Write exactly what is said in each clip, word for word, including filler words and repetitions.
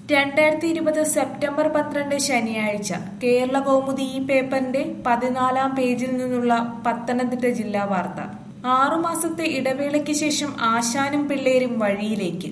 രണ്ടായിരത്തി ഇരുപത് സെപ്റ്റംബർ പന്ത്രണ്ട് ശനിയാഴ്ച കേരള കൗമുദി ഈ പേപ്പറിന്റെ പതിനാലാം പേജിൽ നിന്നുള്ള പത്തനംതിട്ട ജില്ലാ വാർത്ത. ആറുമാസത്തെ ഇടവേളയ്ക്ക് ശേഷം ആശാനും പിള്ളേരും വഴിയിലേക്ക്.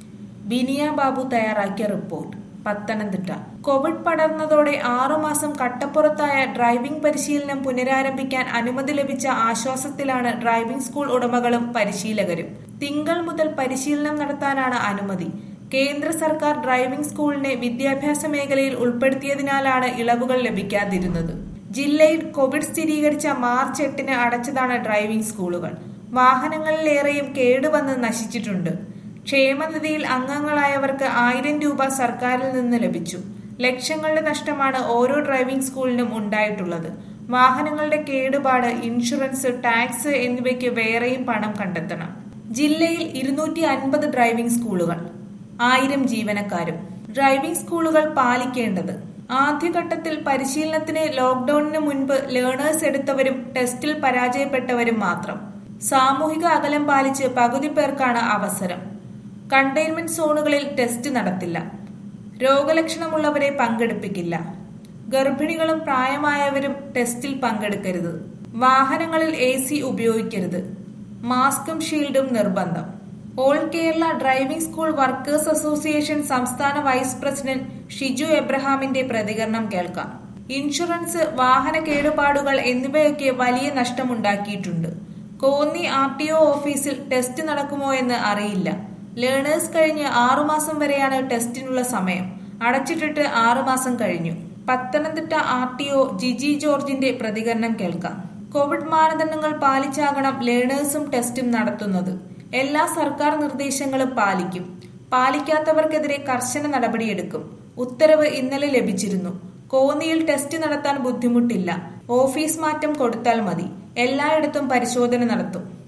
ബിനിയ ബാബു തയ്യാറാക്കിയ റിപ്പോർട്ട്. പത്തനംതിട്ട കോവിഡ് പടർന്നതോടെ ആറുമാസം കട്ടപ്പുറത്തായ ഡ്രൈവിംഗ് പരിശീലനം പുനരാരംഭിക്കാൻ അനുമതി ലഭിച്ച ആശ്വാസത്തിലാണ് ഡ്രൈവിംഗ് സ്കൂൾ ഉടമകളും പരിശീലകരും. തിങ്കൾ മുതൽ പരിശീലനം നടത്താനാണ് അനുമതി. കേന്ദ്ര സർക്കാർ ഡ്രൈവിംഗ് സ്കൂളിനെ വിദ്യാഭ്യാസ മേഖലയിൽ ഉൾപ്പെടുത്തിയതിനാലാണ് ഇളവുകൾ ലഭിക്കാതിരുന്നത്. ജില്ലയിൽ കോവിഡ് സ്ഥിരീകരിച്ച മാർച്ച് എട്ടിന് അടച്ചതാണ് ഡ്രൈവിംഗ് സ്കൂളുകൾ. വാഹനങ്ങളിലേറെയും കേടുവന്ന് നശിച്ചിട്ടുണ്ട്. ക്ഷേമനിധിയിൽ അംഗങ്ങളായവർക്ക് ആയിരം രൂപ സർക്കാരിൽ നിന്ന് ലഭിച്ചു. ലക്ഷങ്ങളുടെ നഷ്ടമാണ് ഓരോ ഡ്രൈവിംഗ് സ്കൂളിനും ഉണ്ടായിട്ടുള്ളത്. വാഹനങ്ങളുടെ കേടുപാട്, ഇൻഷുറൻസ്, ടാക്സ് എന്നിവയ്ക്ക് വേറെയും പണം കണ്ടെത്തണം. ജില്ലയിൽ ഇരുന്നൂറ്റി അൻപത് ഡ്രൈവിംഗ് സ്കൂളുകൾ, ആയിരം ജീവനക്കാരും. ഡ്രൈവിംഗ് സ്കൂളുകൾ പാലിക്കേണ്ടത്: ആദ്യഘട്ടത്തിൽ പരിശീലനത്തിന് ലോക്ഡൌണിന് മുൻപ് ലേണേഴ്സ് എടുത്തവരും ടെസ്റ്റിൽ പരാജയപ്പെട്ടവരും മാത്രം. സാമൂഹിക അകലം പാലിച്ച് പകുതി പേർക്കാണ് അവസരം. കണ്ടെയ്ൻമെന്റ് സോണുകളിൽ ടെസ്റ്റ് നടത്തില്ല. രോഗലക്ഷണമുള്ളവരെ പങ്കെടുപ്പിക്കില്ല. ഗർഭിണികളും പ്രായമായവരും ടെസ്റ്റിൽ പങ്കെടുക്കരുത്. വാഹനങ്ങളിൽ എ സി ഉപയോഗിക്കരുത്. മാസ്കും ഷീൽഡും നിർബന്ധം. All Kerala driving school workers association സംസ്ഥാന വൈസ് പ്രസിഡന്റ് ഷിജു എബ്രഹാമിന്റെ പ്രതികരണം കേൾക്കാം. ഇൻഷുറൻസ്, വാഹന കേടുപാടുകൾ എന്നിവയൊക്കെ വലിയ നഷ്ടമുണ്ടാക്കിയിട്ടുണ്ട്. കോന്നി ആർ ടി ഒ ഓഫീസിൽ ടെസ്റ്റ് നടക്കുമോ എന്ന് അറിയില്ല. ലേണേഴ്സ് കഴിഞ്ഞ് ആറുമാസം വരെയാണ് ടെസ്റ്റിനുള്ള സമയം. അടച്ചിട്ടിട്ട് ആറുമാസം കഴിഞ്ഞു. Pathanamthitta R T O Jiji ജോർജിന്റെ പ്രതികരണം കേൾക്കാം. കോവിഡ് മാനദണ്ഡങ്ങൾ പാലിച്ചാകണം ലേണേഴ്സും ടെസ്റ്റും നടത്തുന്നത്. എല്ലാ സർക്കാർ നിർദ്ദേശങ്ങളും പാലിക്കും. പാലിക്കാത്തവർക്കെതിരെ കർശന നടപടിയെടുക്കും. ഉത്തരവ് ഇന്നലെ ലഭിച്ചിരുന്നു. കോന്നിയിൽ ടെസ്റ്റ് നടത്താൻ ബുദ്ധിമുട്ടില്ല. ഓഫീസ് മാറ്റം കൊടുത്താൽ മതി. എല്ലായിടത്തും പരിശോധന നടത്തും.